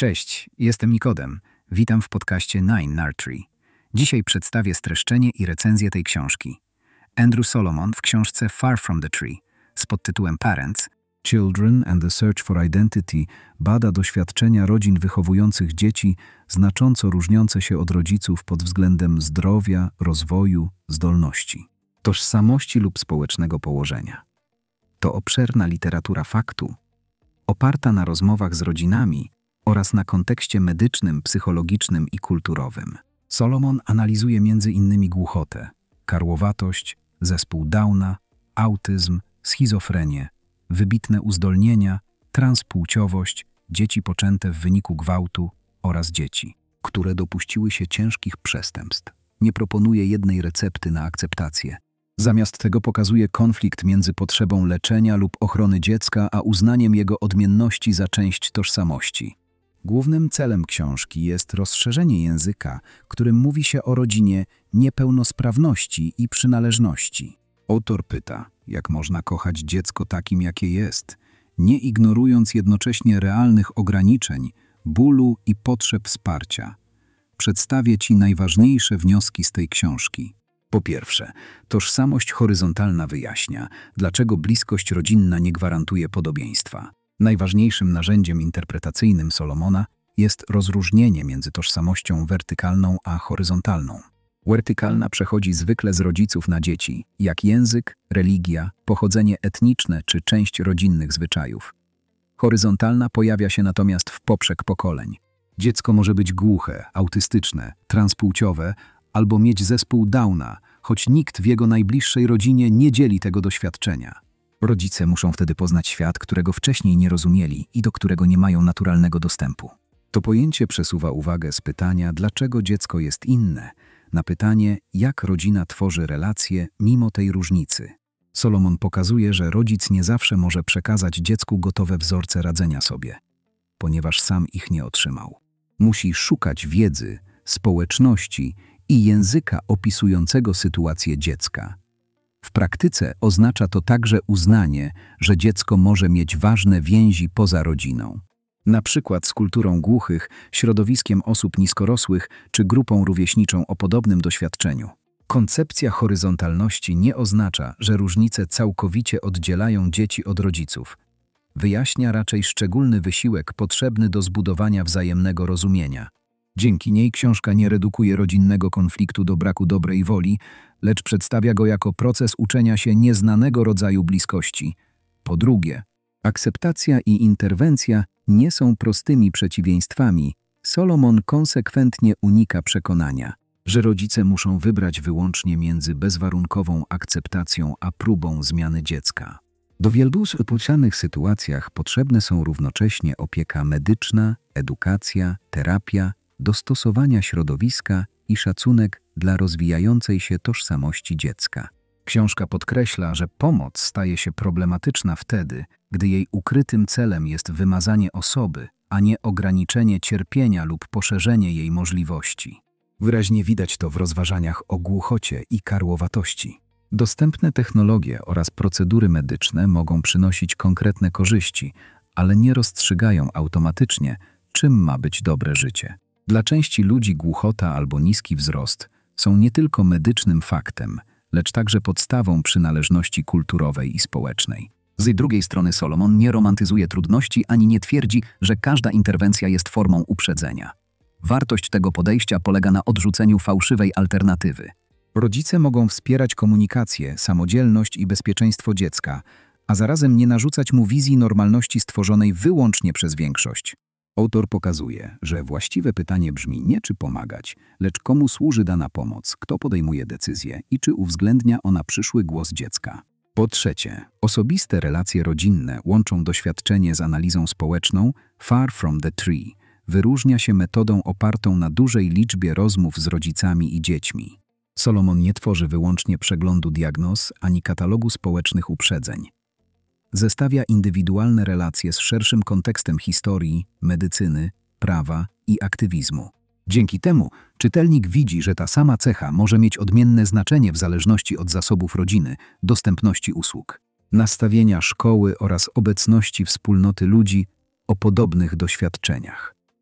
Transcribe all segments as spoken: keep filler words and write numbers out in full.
Cześć, jestem Nikodem. Witam w podcaście Nine Nurtury. Dzisiaj przedstawię streszczenie i recenzję tej książki. Andrew Solomon w książce Far from the Tree z podtytułem Parents, Children and the Search for Identity bada doświadczenia rodzin wychowujących dzieci znacząco różniące się od rodziców pod względem zdrowia, rozwoju, zdolności, tożsamości lub społecznego położenia. To obszerna literatura faktu, oparta na rozmowach z rodzinami oraz na kontekście medycznym, psychologicznym i kulturowym. Solomon analizuje między innymi głuchotę, karłowatość, zespół Downa, autyzm, schizofrenię, wybitne uzdolnienia, transpłciowość, dzieci poczęte w wyniku gwałtu oraz dzieci, które dopuściły się ciężkich przestępstw. Nie proponuje jednej recepty na akceptację. Zamiast tego pokazuje konflikt między potrzebą leczenia lub ochrony dziecka, a uznaniem jego odmienności za część tożsamości. Głównym celem książki jest rozszerzenie języka, którym mówi się o rodzinie niepełnosprawności i przynależności. Autor pyta, jak można kochać dziecko takim, jakie jest, nie ignorując jednocześnie realnych ograniczeń, bólu i potrzeb wsparcia. Przedstawię Ci najważniejsze wnioski z tej książki. Po pierwsze, tożsamość horyzontalna wyjaśnia, dlaczego bliskość rodzinna nie gwarantuje podobieństwa. Najważniejszym narzędziem interpretacyjnym Solomona jest rozróżnienie między tożsamością wertykalną a horyzontalną. Wertykalna przechodzi zwykle z rodziców na dzieci, jak język, religia, pochodzenie etniczne czy część rodzinnych zwyczajów. Horyzontalna pojawia się natomiast w poprzek pokoleń. Dziecko może być głuche, autystyczne, transpłciowe albo mieć zespół Downa, choć nikt w jego najbliższej rodzinie nie dzieli tego doświadczenia. Rodzice muszą wtedy poznać świat, którego wcześniej nie rozumieli i do którego nie mają naturalnego dostępu. To pojęcie przesuwa uwagę z pytania, dlaczego dziecko jest inne, na pytanie, jak rodzina tworzy relacje mimo tej różnicy. Solomon pokazuje, że rodzic nie zawsze może przekazać dziecku gotowe wzorce radzenia sobie, ponieważ sam ich nie otrzymał. Musi szukać wiedzy, społeczności i języka opisującego sytuację dziecka. W praktyce oznacza to także uznanie, że dziecko może mieć ważne więzi poza rodziną. Na przykład z kulturą głuchych, środowiskiem osób niskorosłych czy grupą rówieśniczą o podobnym doświadczeniu. Koncepcja horyzontalności nie oznacza, że różnice całkowicie oddzielają dzieci od rodziców. Wyjaśnia raczej szczególny wysiłek potrzebny do zbudowania wzajemnego rozumienia. Dzięki niej książka nie redukuje rodzinnego konfliktu do braku dobrej woli, lecz przedstawia go jako proces uczenia się nieznanego rodzaju bliskości. Po drugie, akceptacja i interwencja nie są prostymi przeciwieństwami. Solomon konsekwentnie unika przekonania, że rodzice muszą wybrać wyłącznie między bezwarunkową akceptacją a próbą zmiany dziecka. Do wielu współcześnych sytuacjach potrzebne są równocześnie opieka medyczna, edukacja, terapia, dostosowania środowiska i szacunek dla rozwijającej się tożsamości dziecka. Książka podkreśla, że pomoc staje się problematyczna wtedy, gdy jej ukrytym celem jest wymazanie osoby, a nie ograniczenie cierpienia lub poszerzenie jej możliwości. Wyraźnie widać to w rozważaniach o głuchocie i karłowatości. Dostępne technologie oraz procedury medyczne mogą przynosić konkretne korzyści, ale nie rozstrzygają automatycznie, czym ma być dobre życie. Dla części ludzi głuchota albo niski wzrost są nie tylko medycznym faktem, lecz także podstawą przynależności kulturowej i społecznej. Z drugiej strony Solomon nie romantyzuje trudności ani nie twierdzi, że każda interwencja jest formą uprzedzenia. Wartość tego podejścia polega na odrzuceniu fałszywej alternatywy. Rodzice mogą wspierać komunikację, samodzielność i bezpieczeństwo dziecka, a zarazem nie narzucać mu wizji normalności stworzonej wyłącznie przez większość. Autor pokazuje, że właściwe pytanie brzmi nie czy pomagać, lecz komu służy dana pomoc, kto podejmuje decyzję i czy uwzględnia ona przyszły głos dziecka. Po trzecie, osobiste relacje rodzinne łączą doświadczenie z analizą społeczną. Far from the Tree wyróżnia się metodą opartą na dużej liczbie rozmów z rodzicami i dziećmi. Solomon nie tworzy wyłącznie przeglądu diagnoz ani katalogu społecznych uprzedzeń. Zestawia indywidualne relacje z szerszym kontekstem historii, medycyny, prawa i aktywizmu. Dzięki temu czytelnik widzi, że ta sama cecha może mieć odmienne znaczenie w zależności od zasobów rodziny, dostępności usług, nastawienia szkoły oraz obecności wspólnoty ludzi o podobnych doświadczeniach.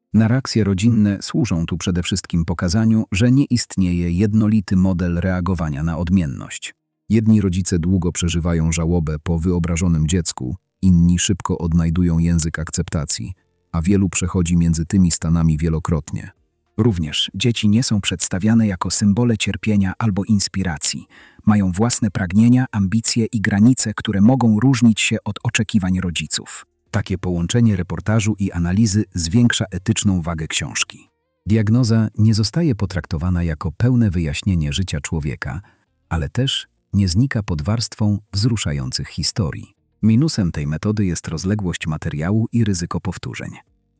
Narracje rodzinne służą tu przede wszystkim pokazaniu, że nie istnieje jednolity model reagowania na odmienność. Jedni rodzice długo przeżywają żałobę po wyobrażonym dziecku, inni szybko odnajdują język akceptacji, a wielu przechodzi między tymi stanami wielokrotnie. Również dzieci nie są przedstawiane jako symbole cierpienia albo inspiracji. Mają własne pragnienia, ambicje i granice, które mogą różnić się od oczekiwań rodziców. Takie połączenie reportażu i analizy zwiększa etyczną wagę książki. Diagnoza nie zostaje potraktowana jako pełne wyjaśnienie życia człowieka, ale też nie znika pod warstwą wzruszających historii. Minusem tej metody jest rozległość materiału i ryzyko powtórzeń.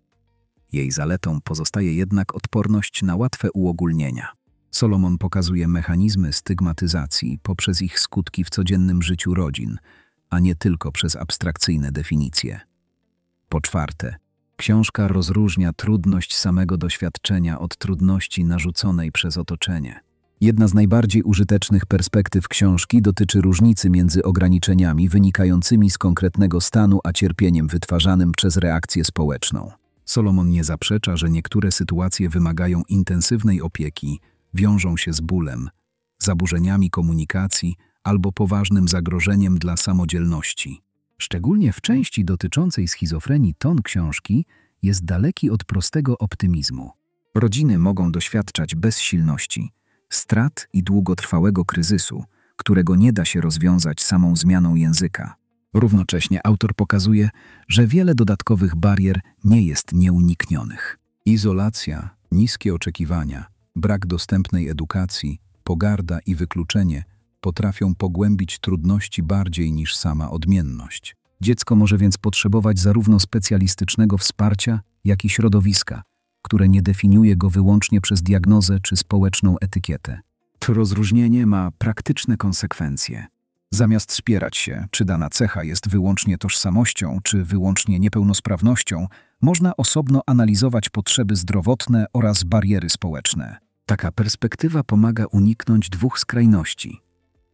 Jej zaletą pozostaje jednak odporność na łatwe uogólnienia. Solomon pokazuje mechanizmy stygmatyzacji poprzez ich skutki w codziennym życiu rodzin, a nie tylko przez abstrakcyjne definicje. Po czwarte, książka rozróżnia trudność samego doświadczenia od trudności narzuconej przez otoczenie. Jedna z najbardziej użytecznych perspektyw książki dotyczy różnicy między ograniczeniami wynikającymi z konkretnego stanu a cierpieniem wytwarzanym przez reakcję społeczną. Solomon nie zaprzecza, że niektóre sytuacje wymagają intensywnej opieki, wiążą się z bólem, zaburzeniami komunikacji albo poważnym zagrożeniem dla samodzielności. Szczególnie w części dotyczącej schizofrenii ton książki jest daleki od prostego optymizmu. Rodziny mogą doświadczać bezsilności, strat i długotrwałego kryzysu, którego nie da się rozwiązać samą zmianą języka. Równocześnie autor pokazuje, że wiele dodatkowych barier nie jest nieuniknionych. Izolacja, niskie oczekiwania, brak dostępnej edukacji, pogarda i wykluczenie potrafią pogłębić trudności bardziej niż sama odmienność. Dziecko może więc potrzebować zarówno specjalistycznego wsparcia, jak i środowiska, które nie definiuje go wyłącznie przez diagnozę czy społeczną etykietę. To rozróżnienie ma praktyczne konsekwencje. Zamiast spierać się, czy dana cecha jest wyłącznie tożsamością, czy wyłącznie niepełnosprawnością, można osobno analizować potrzeby zdrowotne oraz bariery społeczne. Taka perspektywa pomaga uniknąć dwóch skrajności.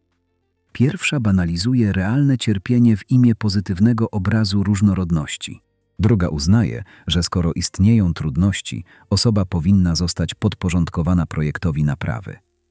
Pierwsza banalizuje realne cierpienie w imię pozytywnego obrazu różnorodności. Druga uznaje, że skoro istnieją trudności, osoba powinna zostać podporządkowana projektowi naprawy.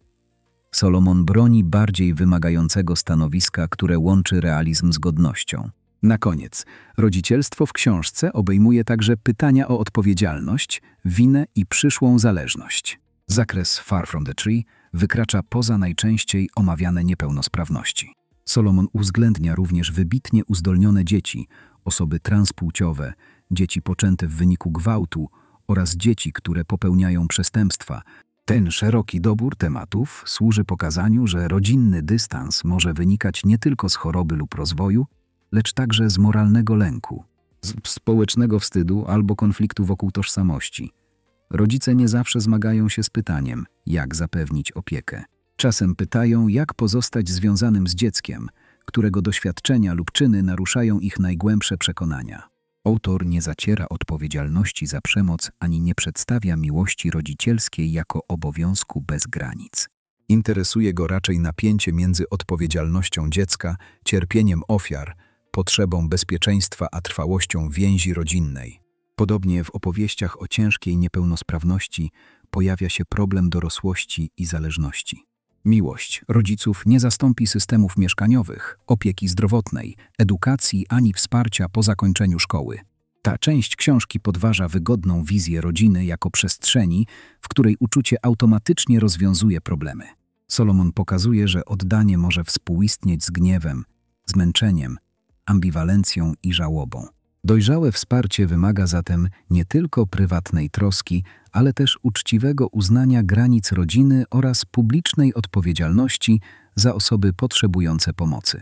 Solomon broni bardziej wymagającego stanowiska, które łączy realizm z godnością. Na koniec, rodzicielstwo w książce obejmuje także pytania o odpowiedzialność, winę i przyszłą zależność. Zakres Far from the Tree wykracza poza najczęściej omawiane niepełnosprawności. Solomon uwzględnia również wybitnie uzdolnione dzieci, osoby transpłciowe, dzieci poczęte w wyniku gwałtu oraz dzieci, które popełniają przestępstwa. Ten szeroki dobór tematów służy pokazaniu, że rodzinny dystans może wynikać nie tylko z choroby lub rozwoju, lecz także z moralnego lęku, z społecznego wstydu albo konfliktu wokół tożsamości. Rodzice nie zawsze zmagają się z pytaniem, jak zapewnić opiekę. Czasem pytają, jak pozostać związanym z dzieckiem, którego doświadczenia lub czyny naruszają ich najgłębsze przekonania. Autor nie zaciera odpowiedzialności za przemoc ani nie przedstawia miłości rodzicielskiej jako obowiązku bez granic. Interesuje go raczej napięcie między odpowiedzialnością dziecka, cierpieniem ofiar, potrzebą bezpieczeństwa a trwałością więzi rodzinnej. Podobnie w opowieściach o ciężkiej niepełnosprawności pojawia się problem dorosłości i zależności. Miłość rodziców nie zastąpi systemów mieszkaniowych, opieki zdrowotnej, edukacji ani wsparcia po zakończeniu szkoły. Ta część książki podważa wygodną wizję rodziny jako przestrzeni, w której uczucie automatycznie rozwiązuje problemy. Solomon pokazuje, że oddanie może współistnieć z gniewem, zmęczeniem, ambiwalencją i żałobą. Dojrzałe wsparcie wymaga zatem nie tylko prywatnej troski, ale też uczciwego uznania granic rodziny oraz publicznej odpowiedzialności za osoby potrzebujące pomocy.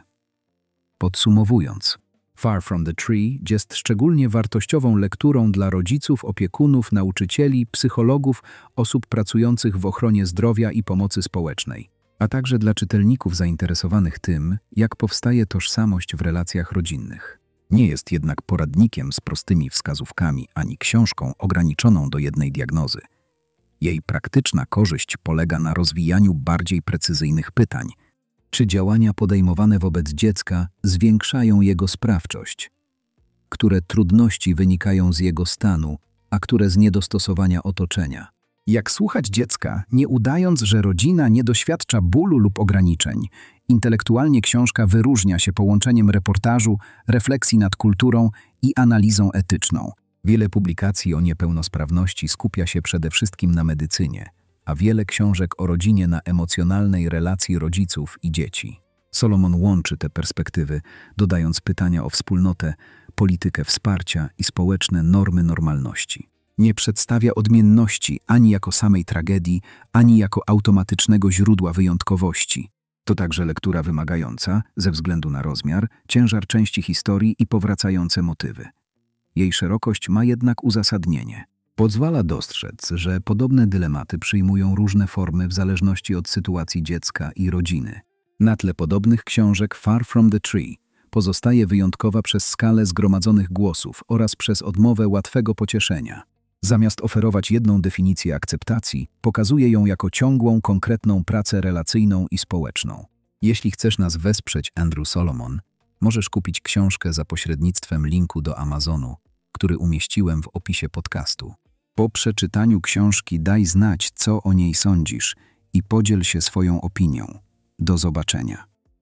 Podsumowując, Far from the Tree jest szczególnie wartościową lekturą dla rodziców, opiekunów, nauczycieli, psychologów, osób pracujących w ochronie zdrowia i pomocy społecznej, a także dla czytelników zainteresowanych tym, jak powstaje tożsamość w relacjach rodzinnych. Nie jest jednak poradnikiem z prostymi wskazówkami ani książką ograniczoną do jednej diagnozy. Jej praktyczna korzyść polega na rozwijaniu bardziej precyzyjnych pytań. Czy działania podejmowane wobec dziecka zwiększają jego sprawczość? Które trudności wynikają z jego stanu, a które z niedostosowania otoczenia. Jak słuchać dziecka, nie udając, że rodzina nie doświadcza bólu lub ograniczeń. Intelektualnie książka wyróżnia się połączeniem reportażu, refleksji nad kulturą i analizą etyczną. Wiele publikacji o niepełnosprawności skupia się przede wszystkim na medycynie, a wiele książek o rodzinie na emocjonalnej relacji rodziców i dzieci. Solomon łączy te perspektywy, dodając pytania o wspólnotę, politykę wsparcia i społeczne normy normalności. Nie przedstawia odmienności ani jako samej tragedii, ani jako automatycznego źródła wyjątkowości. To także lektura wymagająca, ze względu na rozmiar, ciężar części historii i powracające motywy. Jej szerokość ma jednak uzasadnienie. Pozwala dostrzec, że podobne dylematy przyjmują różne formy w zależności od sytuacji dziecka i rodziny. Na tle podobnych książek Far from the Tree pozostaje wyjątkowa przez skalę zgromadzonych głosów oraz przez odmowę łatwego pocieszenia. Zamiast oferować jedną definicję akceptacji, pokazuje ją jako ciągłą, konkretną pracę relacyjną i społeczną. Jeśli chcesz nas wesprzeć, Andrew Solomon, możesz kupić książkę za pośrednictwem linku do Amazonu, który umieściłem w opisie podcastu. Po przeczytaniu książki daj znać, co o niej sądzisz i podziel się swoją opinią. Do zobaczenia.